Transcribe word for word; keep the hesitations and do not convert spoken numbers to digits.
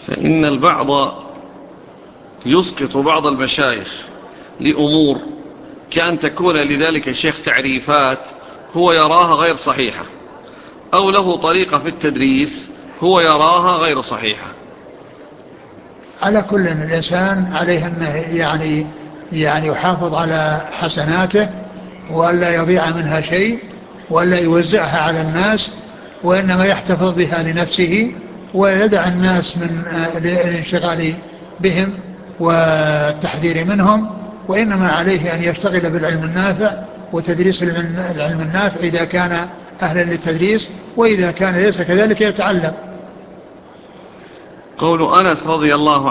فإن البعض يسقط بعض المشايخ لأمور كأن تكون لذلك الشيخ تعريفات هو يراها غير صحيحة، أو له طريقة في التدريس هو يراها غير صحيحة. على كل الإنسان عليه أنه يعني يعني يحافظ على حسناته وألا يضيع منها شيء وألا يوزعها على الناس، وإنما يحتفظ بها لنفسه ويدع الناس من الانشغال بهم والتحذير منهم، وإنما عليه أن يشتغل بالعلم النافع وتدريس العلم النافع إذا كان أهلا للتدريس، وإذا كان ليس كذلك يتعلم. قول أنس رضي الله